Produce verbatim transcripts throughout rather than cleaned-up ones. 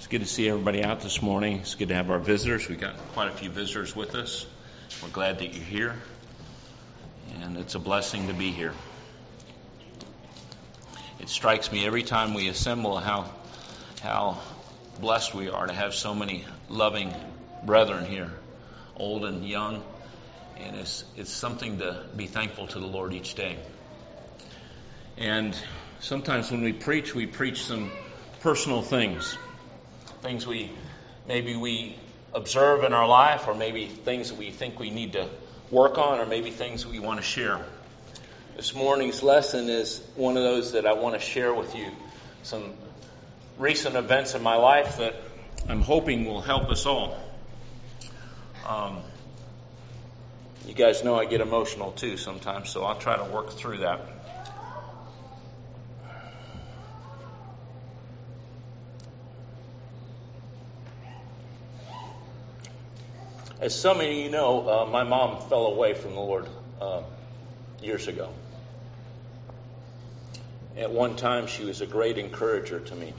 It's good to see everybody out this morning. It's good to have our visitors. We've got quite a few visitors with us. We're glad that you're here, and it's a blessing to be here. It strikes me every time we assemble how how blessed we are to have so many loving brethren here, old and young, and it's it's something to be thankful to the Lord each day. And sometimes when we preach, we preach some personal things. Things we maybe we observe in our life, or maybe things that we think we need to work on, or maybe things we want to share. This morning's lesson is one of those that I want to share with you. Some recent events in my life that I'm hoping will help us all. Um, you guys know I get emotional too sometimes, so I'll try to work through that. As some of you know, uh, my mom fell away from the Lord uh, years ago. At one time, she was a great encourager to me.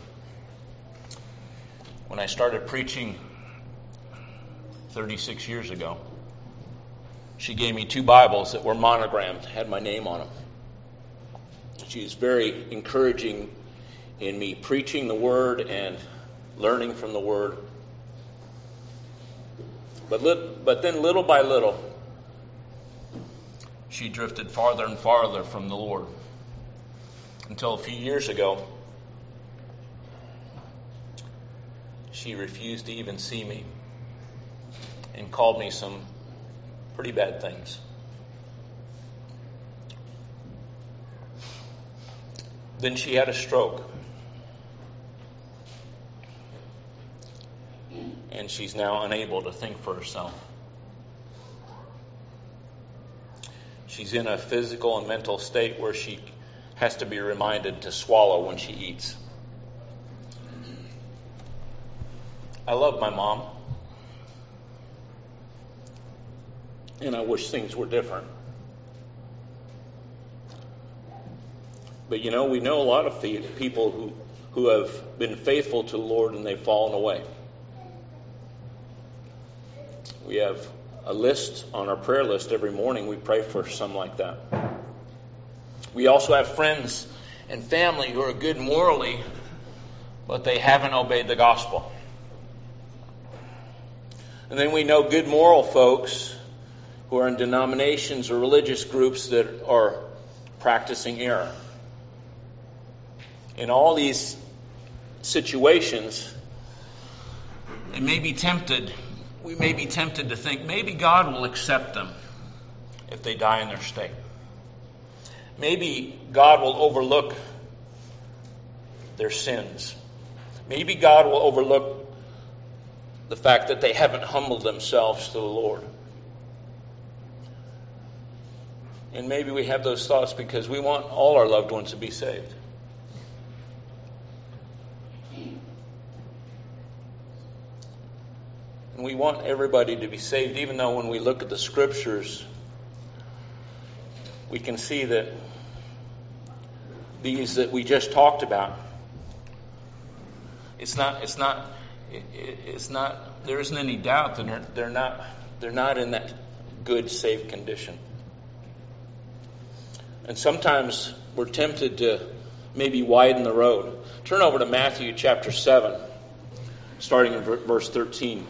When I started preaching thirty-six years ago, she gave me two Bibles that were monogrammed, had my name on them. She was very encouraging in me preaching the Word and learning from the Word. But lit, but then little by little, she drifted farther and farther from the Lord. Until a few years ago, she refused to even see me and called me some pretty bad things. Then she had a stroke. And she's now unable to think for herself. She's in a physical and mental state where she has to be reminded to swallow when she eats. I love my mom. And I wish things were different. But you know, we know a lot of people who, who have been faithful to the Lord and they've fallen away. We have a list on our prayer list every morning. We pray for some like that. We also have friends and family who are good morally, but they haven't obeyed the gospel. And then we know good moral folks who are in denominations or religious groups that are practicing error. In all these situations, they may be tempted We may be tempted to think maybe God will accept them if they die in their state. Maybe God will overlook their sins. Maybe God will overlook the fact that they haven't humbled themselves to the Lord. And maybe we have those thoughts because we want all our loved ones to be saved. And we want everybody to be saved, even though when we look at the scriptures, we can see that these that we just talked about, it's not, it's not, it's not, there isn't any doubt that they're, they're not, they're not in that good, safe condition. And sometimes we're tempted to maybe widen the road. Turn over to Matthew chapter seven, starting in verse thirteen.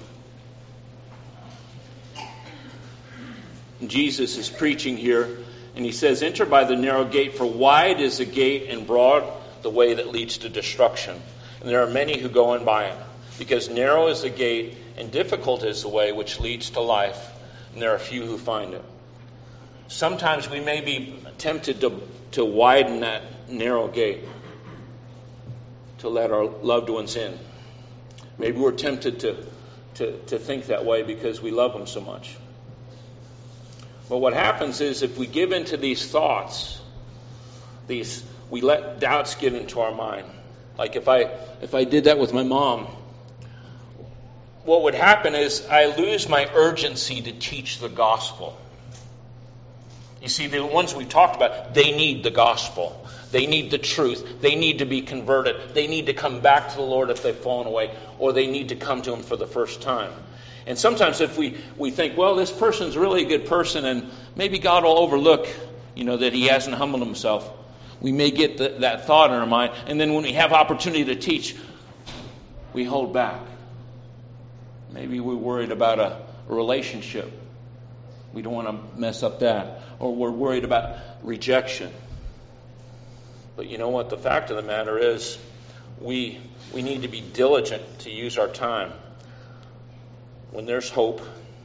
Jesus is preaching here, and he says, "Enter by the narrow gate, for wide is the gate and broad the way that leads to destruction. And there are many who go in by it. Because narrow is the gate, and difficult is the way which leads to life, and there are few who find it." Sometimes we may be tempted to, to widen that narrow gate, to let our loved ones in. Maybe we're tempted to, to, to think that way because we love them so much. But what happens is if we give into these thoughts, these we let doubts get into our mind. Like if I if I did that with my mom, what would happen is I lose my urgency to teach the gospel. You see, the ones we've talked about, they need the gospel. They need the truth. They need to be converted. They need to come back to the Lord if they've fallen away, or they need to come to Him for the first time. And sometimes if we, we think, well, this person's really a good person, and maybe God will overlook, you know, that he hasn't humbled himself. We may get the, that thought in our mind, and then when we have opportunity to teach, we hold back. Maybe we're worried about a, a relationship. We don't want to mess up that. Or we're worried about rejection. But you know what? The fact of the matter is, we we need to be diligent to use our time when there's hope,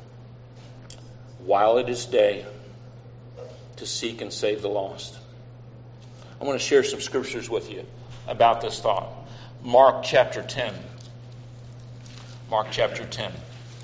while it is day, to seek and save the lost. I want to share some scriptures with you about this thought. Mark chapter ten. Mark chapter ten.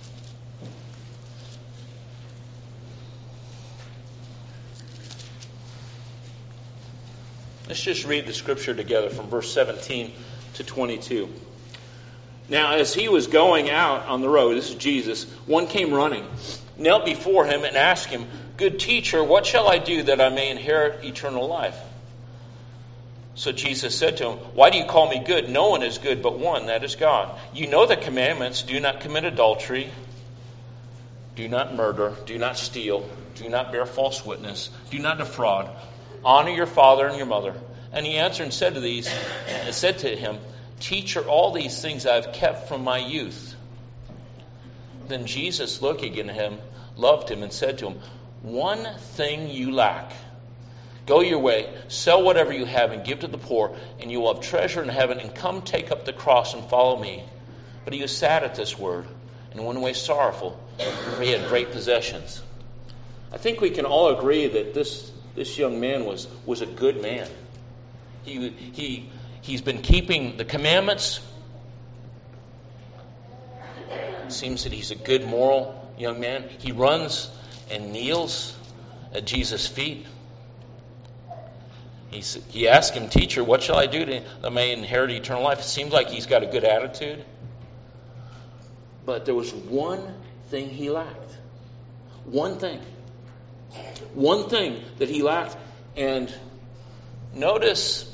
Let's just read the scripture together from verse seventeen to twenty-two. Now, as he was going out on the road, this is Jesus, one came running, knelt before him and asked him, "Good teacher, what shall I do that I may inherit eternal life?" So Jesus said to him, "Why do you call me good? No one is good but one, that is God. You know the commandments: do not commit adultery, do not murder, do not steal, do not bear false witness, do not defraud, honor your father and your mother." And he answered and said to these, and said to him, "Teacher, all these things I have kept from my youth." Then Jesus, looking at him, loved him and said to him, "One thing you lack. Go your way, sell whatever you have and give to the poor, and you will have treasure in heaven, and come take up the cross and follow me." But he was sad at this word, and went away sorrowful, for he had great possessions. I think we can all agree that this, this young man was, was a good man. He, he, he's been keeping the commandments. It seems that he's a good, moral young man. He runs and kneels at Jesus' feet. He, he asked him, "Teacher, what shall I do to, that I may inherit eternal life?" It seems like he's got a good attitude. But there was one thing he lacked. One thing. One thing that he lacked. And notice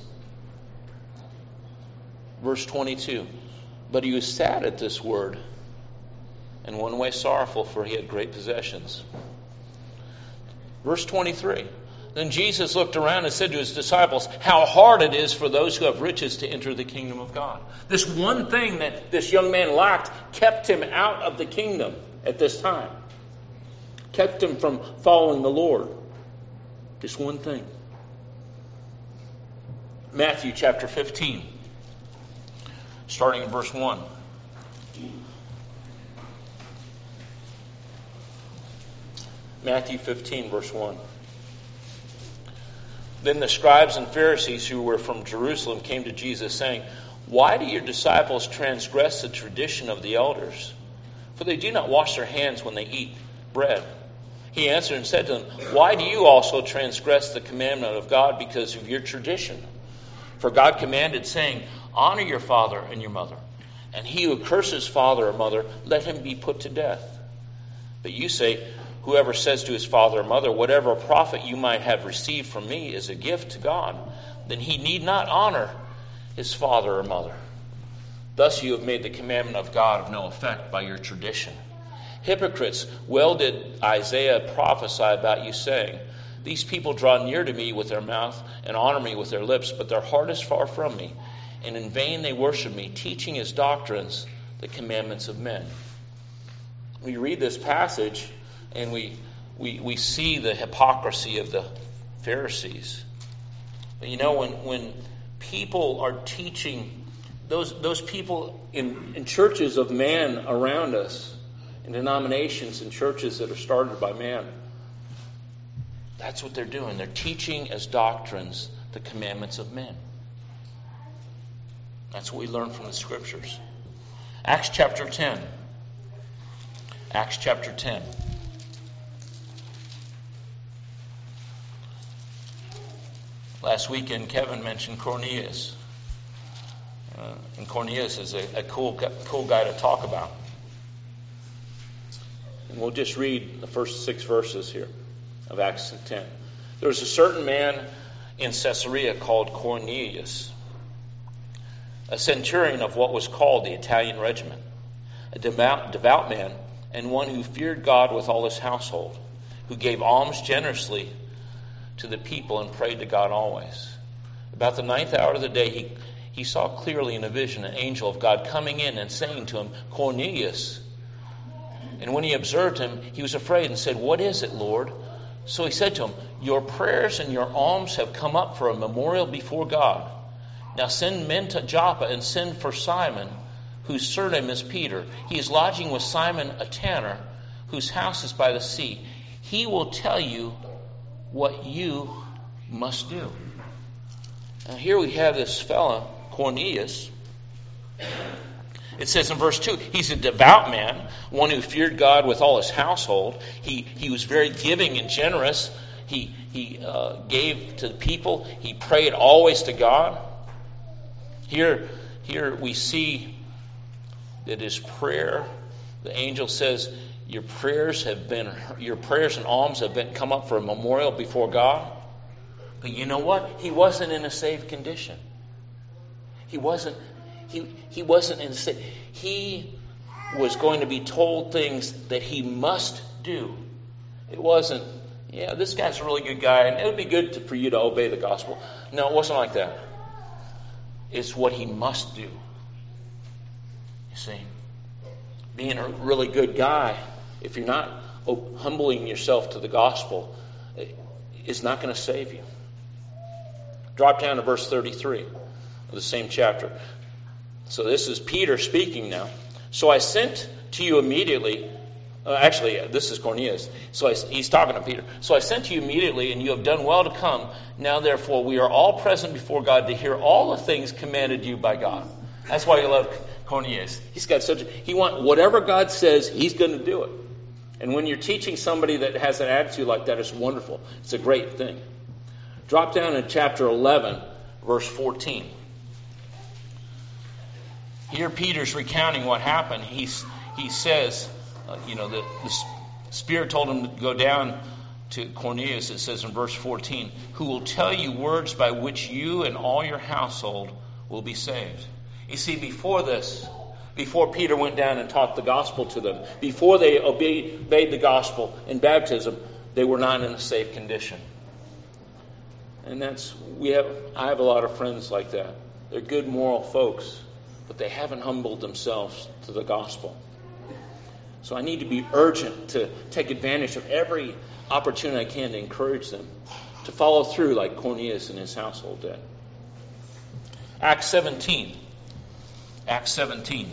verse twenty-two. But he was sad at this word, and went away sorrowful, for he had great possessions. Verse twenty-three. Then Jesus looked around and said to his disciples, "How hard it is for those who have riches to enter the kingdom of God." This one thing that this young man lacked kept him out of the kingdom at this time. Kept him from following the Lord. This one thing. Matthew chapter fifteen, starting in verse one. Matthew fifteen, verse one. Then the scribes and Pharisees who were from Jerusalem came to Jesus, saying, "Why do your disciples transgress the tradition of the elders? For they do not wash their hands when they eat bread." He answered and said to them, "Why do you also transgress the commandment of God because of your tradition? For God commanded, saying, 'Honor your father and your mother, and he who curses father or mother, let him be put to death.' But you say, 'Whoever says to his father or mother, whatever profit you might have received from me is a gift to God, then he need not honor his father or mother.' Thus you have made the commandment of God of no effect by your tradition. Hypocrites, well did Isaiah prophesy about you, saying, 'These people draw near to me with their mouth and honor me with their lips, but their heart is far from me, and in vain they worship me, teaching as doctrines the commandments of men.'" We read this passage and we, we we see the hypocrisy of the Pharisees. But you know, when when people are teaching, those those people in, in churches of man around us, in denominations and churches that are started by man, that's what they're doing. They're teaching as doctrines the commandments of men. That's what we learn from the scriptures. Acts chapter ten. Acts chapter ten. Last weekend, Kevin mentioned Cornelius. Uh, and Cornelius is a, a cool, cool guy to talk about. And we'll just read the first six verses here of Acts ten. There was a certain man in Caesarea called Cornelius, a centurion of what was called the Italian regiment, a devout, devout man, and one who feared God with all his household, who gave alms generously to the people and prayed to God always. About the ninth hour of the day, he, he saw clearly in a vision an angel of God coming in and saying to him, Cornelius. And when he observed him, he was afraid and said, What is it, Lord? So he said to him, Your prayers and your alms have come up for a memorial before God. Now send men to Joppa and send for Simon, whose surname is Peter. He is lodging with Simon a tanner, whose house is by the sea. He will tell you what you must do. Now here we have this fella, Cornelius. It says in verse two, he's a devout man, one who feared God with all his household. He he was very giving and generous. He he uh, gave to the people. He prayed always to God. Here here we see that his prayer, the angel says, your prayers have been your prayers and alms have been come up for a memorial before God. But you know what? He wasn't in a saved condition. He wasn't. He he wasn't in. He was going to be told things that he must do. It wasn't. Yeah, this guy's a really good guy, and it would be good to, for you to obey the gospel. No, it wasn't like that. It's what he must do. You see, being a really good guy, if you're not humbling yourself to the gospel, is not going to save you. Drop down to verse thirty-three of the same chapter. So this is Peter speaking now. So I sent to you immediately. Uh, actually, uh, this is Cornelius. So I, he's talking to Peter. So I sent to you immediately, and you have done well to come. Now, therefore, we are all present before God to hear all the things commanded you by God. That's why you love Cornelius. He's got such. A, he want whatever God says, he's going to do it. And when you're teaching somebody that has an attitude like that, it's wonderful. It's a great thing. Drop down in chapter eleven, verse fourteen. Here Peter's recounting what happened. He's, he says, uh, you know, the, the Spirit told him to go down to Cornelius, it says in verse fourteen, who will tell you words by which you and all your household will be saved. You see, before this, before Peter went down and taught the gospel to them, before they obeyed, obeyed the gospel in baptism, they were not in a safe condition. And that's, we have, I have a lot of friends like that. They're good moral folks, but they haven't humbled themselves to the gospel. So I need to be urgent to take advantage of every opportunity I can to encourage them to follow through like Cornelius and his household did. Acts seventeen. Acts seventeen.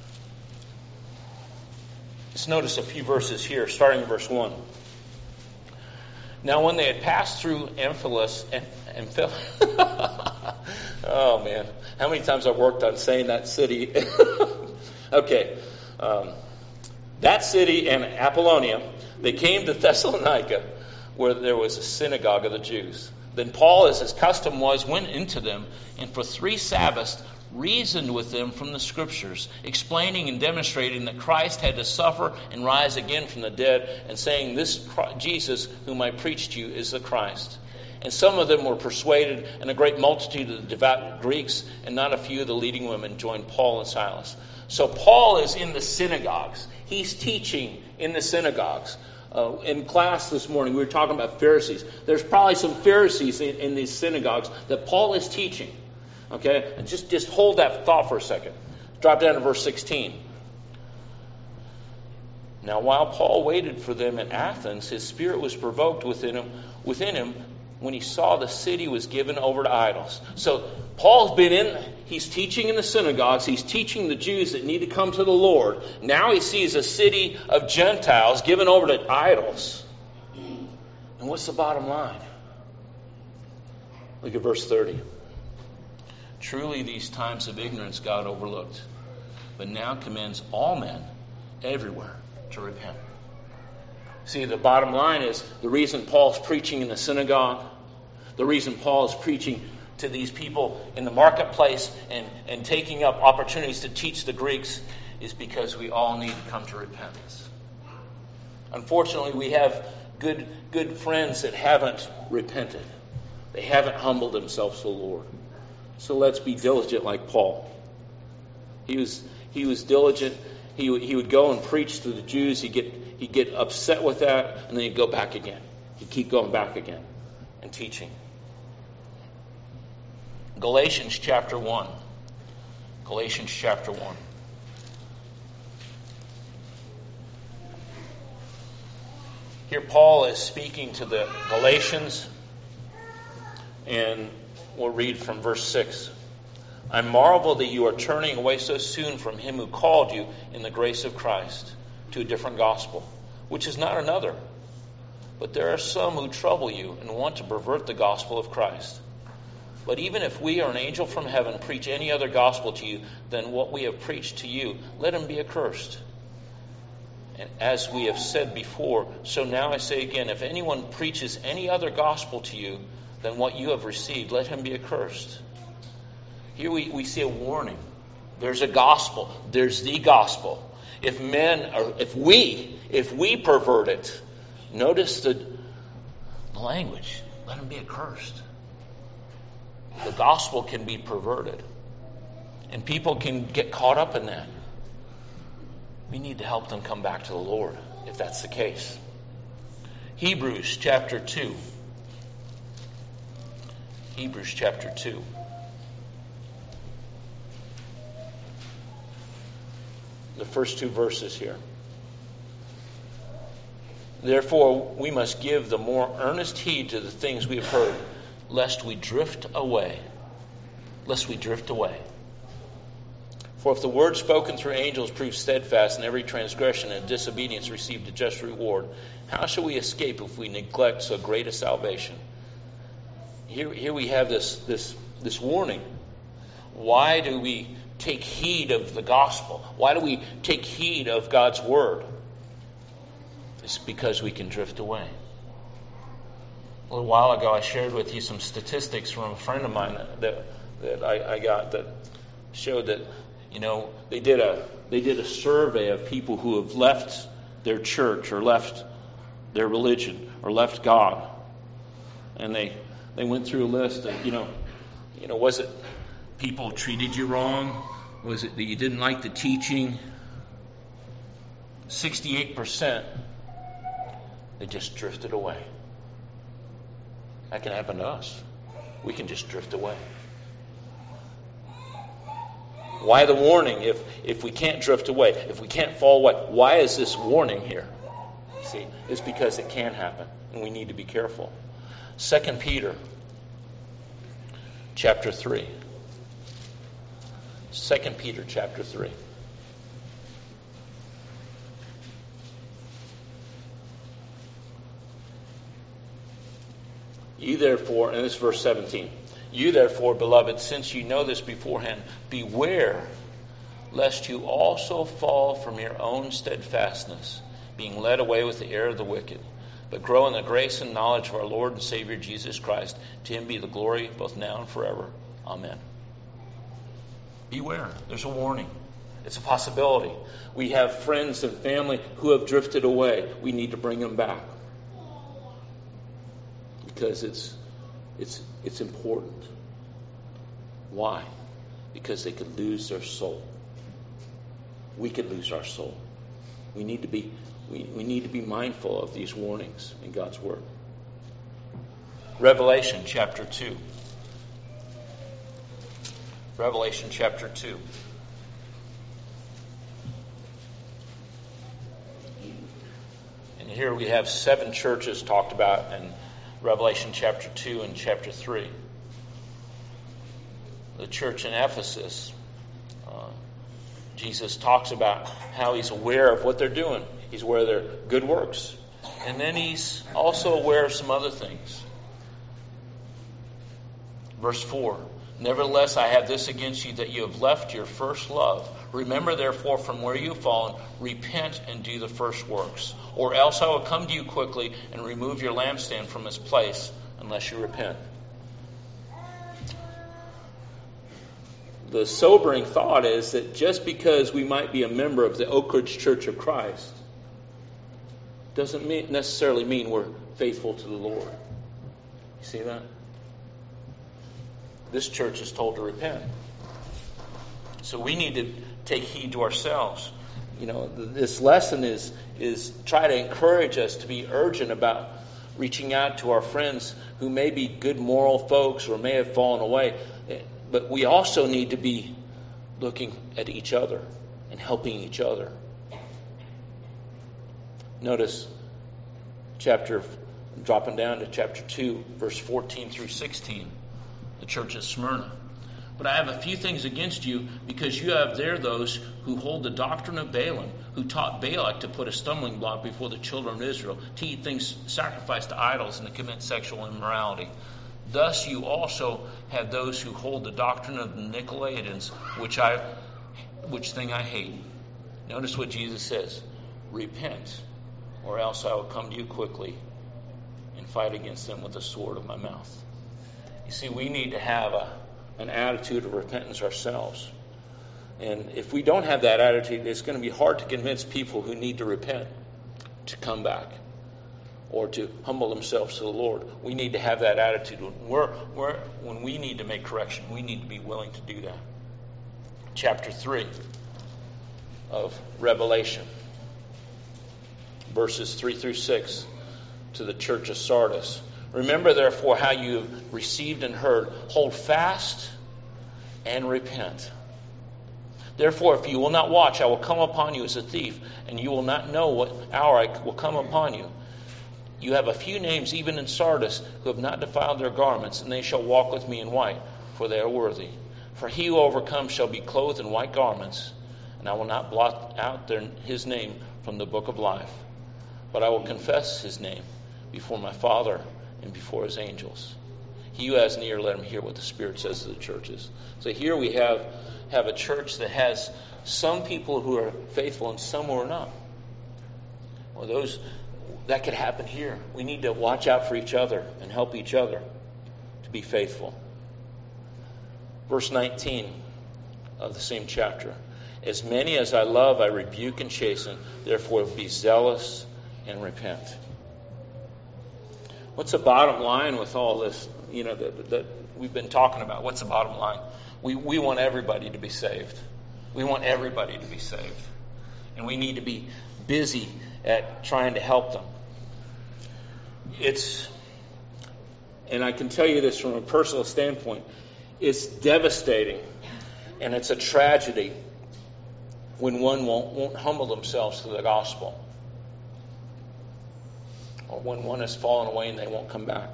Let's notice a few verses here, starting in verse one. Now when they had passed through Amphipolis, Amphil- oh man, how many times I've worked on saying that city. okay, um, that city and Apollonia, they came to Thessalonica, where there was a synagogue of the Jews. Then Paul, as his custom was, went into them, and for three Sabbaths reasoned with them from the Scriptures, explaining and demonstrating that Christ had to suffer and rise again from the dead, and saying, this Jesus whom I preach to you is the Christ. And some of them were persuaded, and a great multitude of the devout Greeks, and not a few of the leading women, joined Paul and Silas. So Paul is in the synagogues. He's teaching in the synagogues. Uh, in class this morning, we were talking about Pharisees. There's probably some Pharisees in, in these synagogues that Paul is teaching. Okay, and just, just hold that thought for a second. Drop down to verse sixteen. Now, while Paul waited for them in Athens, his spirit was provoked within him, within him when he saw the city was given over to idols. So Paul's been in, he's teaching in the synagogues, he's teaching the Jews that need to come to the Lord. Now he sees a city of Gentiles given over to idols. And what's the bottom line? Look at verse thirty. Truly these times of ignorance God overlooked, but now commands all men everywhere to repent. See, the bottom line is the reason Paul's preaching in the synagogue, the reason Paul is preaching to these people in the marketplace and, and taking up opportunities to teach the Greeks is because we all need to come to repentance. Unfortunately, we have good, good friends that haven't repented. They haven't humbled themselves to the Lord. So let's be diligent like Paul. He was he was diligent. He he would go and preach to the Jews. He'd get he'd get upset with that, and then he'd go back again. He'd keep going back again and teaching. Galatians chapter one. Galatians chapter one. Here Paul is speaking to the Galatians, and we'll read from verse six. I marvel that you are turning away so soon from him who called you in the grace of Christ to a different gospel, which is not another. But there are some who trouble you and want to pervert the gospel of Christ. But even if we or an angel from heaven preach any other gospel to you than what we have preached to you, let him be accursed. And as we have said before, so now I say again, if anyone preaches any other gospel to you than what you have received, let him be accursed. Here we, we see a warning. There's a gospel. There's the gospel. If men, or if we, if we pervert it, notice the, the language. Let him be accursed. The gospel can be perverted. And people can get caught up in that. We need to help them come back to the Lord, if that's the case. Hebrews chapter two. Hebrews chapter two. The first two verses here. Therefore, we must give the more earnest heed to the things we have heard, lest we drift away. Lest we drift away. For if the word spoken through angels proved steadfast, and every transgression and disobedience received a just reward, how shall we escape if we neglect so great a salvation? Here, here we have this, this, this warning. Why do we take heed of the gospel? Why do we take heed of God's word? It's because we can drift away. A little while ago, I shared with you some statistics from a friend of mine that, that, that I, I got that showed that, you know, they did a they did a survey of people who have left their church or left their religion or left God, and they they went through a list of, you know, you know, was it people treated you wrong? Was it that you didn't like the teaching? sixty-eight percent they just drifted away. That can happen to us. We can just drift away. Why the warning if, if we can't drift away, if we can't fall away? Why is this warning here? See, it's because it can happen, and we need to be careful. Second Peter chapter three. Second Peter chapter three. You therefore, and this is verse seventeen. You therefore, beloved, since you know this beforehand, beware lest you also fall from your own steadfastness, being led away with the error of the wicked, but grow in the grace and knowledge of our Lord and Savior Jesus Christ. To him be the glory both now and forever. Amen. Beware. There's a warning. It's a possibility. We have friends and family who have drifted away. We need to bring them back. Because it's it's it's important. Why? Because they could lose their soul. We could lose our soul. We need to be we, we need to be mindful of these warnings in God's word. Revelation chapter two. Revelation chapter two. And here we have seven churches talked about in Revelation chapter two and chapter three. The church in Ephesus, uh, Jesus talks about how he's aware of what they're doing. He's aware of their good works. And then he's also aware of some other things. Verse four. Nevertheless, I have this against you, that you have left your first love. Remember, therefore, from where you have fallen, repent and do the first works. Or else I will come to you quickly and remove your lampstand from its place, unless you repent. The sobering thought is that just because we might be a member of the Oak Ridge Church of Christ doesn't mean, necessarily mean we're faithful to the Lord. You see that? This church is told to repent. So we need to take heed to ourselves. You know, this lesson is is try to encourage us to be urgent about reaching out to our friends who may be good moral folks or may have fallen away. But we also need to be looking at each other and helping each other. Notice chapter, dropping down to chapter two, verse fourteen through sixteen, the church of Smyrna. But I have a few things against you, because you have there those who hold the doctrine of Balaam, who taught Balak to put a stumbling block before the children of Israel, to eat things sacrificed to idols and to commit sexual immorality. Thus you also have those who hold the doctrine of the Nicolaitans, which I, which thing I hate. Notice what Jesus says: repent, or else I will come to you quickly and fight against them with the sword of my mouth. You see, we need to have a an attitude of repentance ourselves. And if we don't have that attitude, it's going to be hard to convince people who need to repent to come back or to humble themselves to the Lord. We need to have that attitude. When, we're, we're, when we need to make correction, we need to be willing to do that. Chapter three of Revelation, verses three through six, to the church of Sardis. Remember, therefore, how you have received and heard. Hold fast and repent. Therefore, if you will not watch, I will come upon you as a thief, and you will not know what hour I will come upon you. You have a few names even in Sardis who have not defiled their garments, and they shall walk with me in white, for they are worthy. For he who overcomes shall be clothed in white garments, and I will not blot out their, his name from the book of life, but I will confess his name before my Father and before his angels. He who has an ear, let him hear what the Spirit says to the churches. So here we have, have a church that has some people who are faithful and some who are not. Well, those that could happen here. We need to watch out for each other and help each other to be faithful. Verse nineteen of the same chapter. As many as I love, I rebuke and chasten. Therefore be zealous and repent. What's the bottom line with all this, you know, that, that we've been talking about? What's the bottom line? We we want everybody to be saved. We want everybody to be saved. And we need to be busy at trying to help them. It's, and I can tell you this from a personal standpoint, it's devastating and it's a tragedy when one won't, won't humble themselves to the gospel. Or when one has fallen away and they won't come back.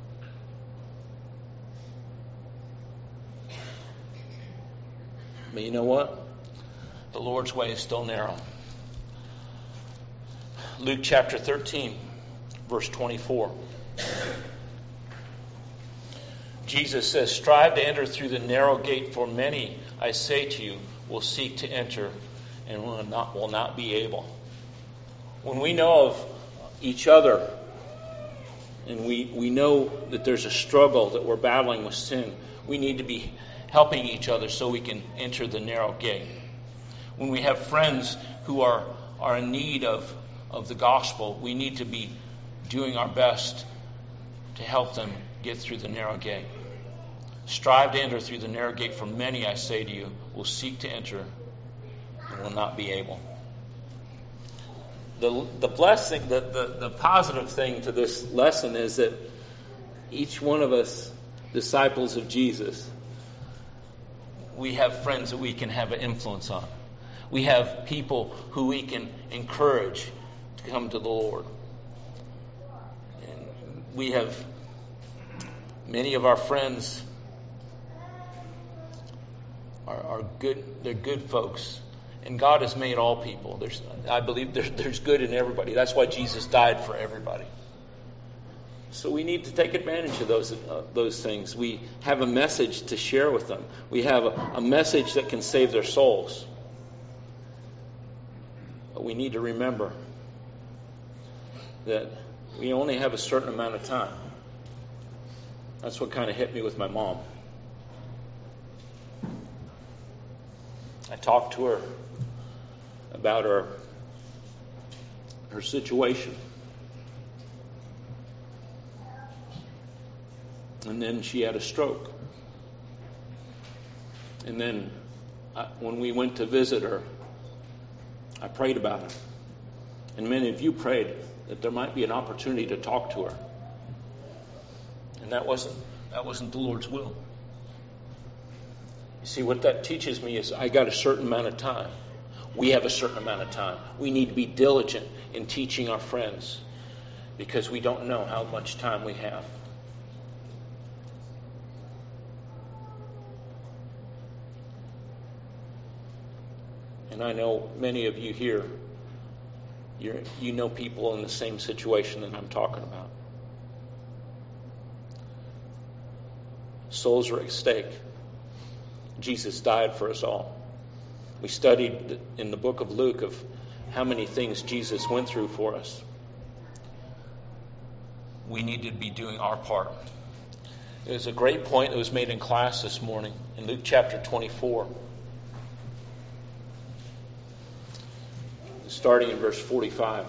But you know what? The Lord's way is still narrow. Luke chapter thirteen, verse twenty-four. Jesus says, strive to enter through the narrow gate, for many, I say to you, will seek to enter and will not, will not be able. When we know of each other, and we, we know that there's a struggle, that we're battling with sin, we need to be helping each other so we can enter the narrow gate. When we have friends who are, are in need of, of the gospel, we need to be doing our best to help them get through the narrow gate. Strive to enter through the narrow gate, for many, I say to you, will seek to enter and will not be able. The, the blessing, the, the, the positive thing to this lesson is that each one of us, disciples of Jesus, we have friends that we can have an influence on. We have people who we can encourage to come to the Lord. And we have many of our friends are, are good, they're good folks. And God has made all people. There's, I believe there's, there's good in everybody. That's why Jesus died for everybody. So we need to take advantage of those uh, those things. We have a message to share with them. We have a, a message that can save their souls. But we need to remember that we only have a certain amount of time. That's what kind of hit me with my mom. I talked to her about her her situation. And then she had a stroke. And then I, when we went to visit her, I prayed about her. And many of you prayed that there might be an opportunity to talk to her. And that wasn't that wasn't the Lord's will. You see, what that teaches me is I got a certain amount of time. We have a certain amount of time. We need to be diligent in teaching our friends because we don't know how much time we have. And I know many of you here, you're, you know people in the same situation that I'm talking about. Souls are at stake. Jesus died for us all. We studied in the book of Luke of how many things Jesus went through for us. We need to be doing our part. There's a great point that was made in class this morning in Luke chapter twenty-four. Starting in verse forty-five.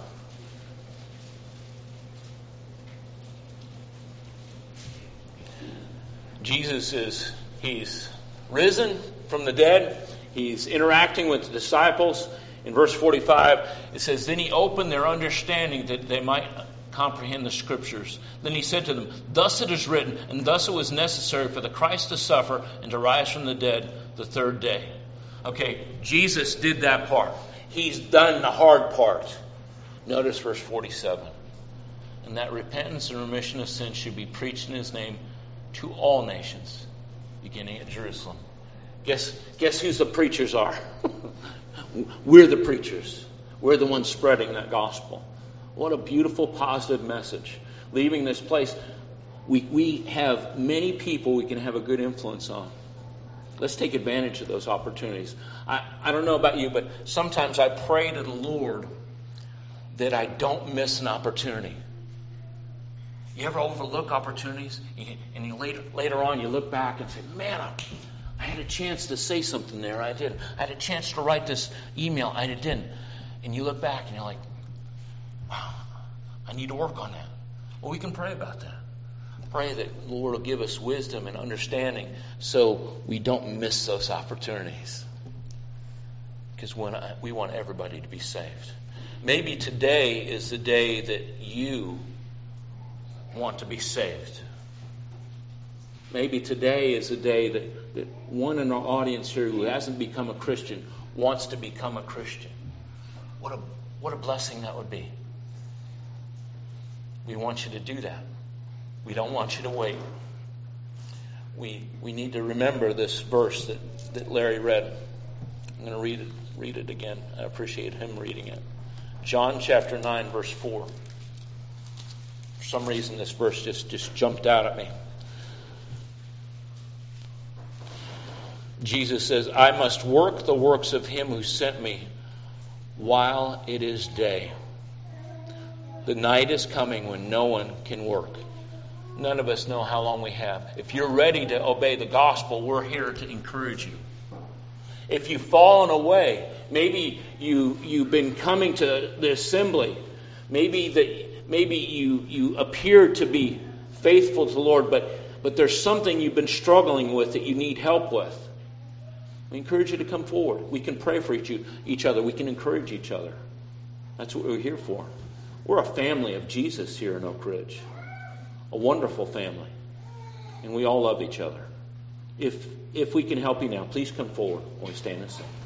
Jesus is, he's risen from the dead. He's interacting with the disciples. In verse forty-five, it says, "Then he opened their understanding that they might comprehend the Scriptures. Then he said to them, 'Thus it is written, and thus it was necessary for the Christ to suffer and to rise from the dead the third day.'" Okay, Jesus did that part. He's done the hard part. Notice verse forty-seven. "And that repentance and remission of sins should be preached in his name to all nations, beginning at Jerusalem." Guess, guess who the preachers are? We're the preachers. We're the ones spreading that gospel. What a beautiful, positive message. Leaving this place, we, we have many people we can have a good influence on. Let's take advantage of those opportunities. I, I don't know about you, but sometimes I pray to the Lord that I don't miss an opportunity. You ever overlook opportunities? And you later, later on you look back and say, man, I, I had a chance to say something there. I did. I had a chance to write this email. I didn't. And you look back and you're like, wow, I need to work on that. Well, we can pray about that. Pray that the Lord will give us wisdom and understanding so we don't miss those opportunities. Because when I, we want everybody to be saved. Maybe today is the day that you want to be saved. Maybe today is the day that, that one in our audience here who hasn't become a Christian wants to become a Christian. What a what a blessing that would be. We want you to do that. We don't want you to wait. We we need to remember this verse that, that Larry read. I'm going to read it, read it again. I appreciate him reading it. John chapter nine, verse four. For some reason, this verse just, just jumped out at me. Jesus says, "I must work the works of him who sent me while it is day. The night is coming when no one can work." None of us know how long we have. If you're ready to obey the gospel, we're here to encourage you. If you've fallen away, maybe you, you've been coming to the assembly. Maybe that maybe you, you appear to be faithful to the Lord, but, but there's something you've been struggling with that you need help with. We encourage you to come forward. We can pray for each, each other. We can encourage each other. That's what we're here for. We're a family of Jesus here in Oak Ridge. A wonderful family. And we all love each other. If if we can help you now, please come forward when we stand and sing.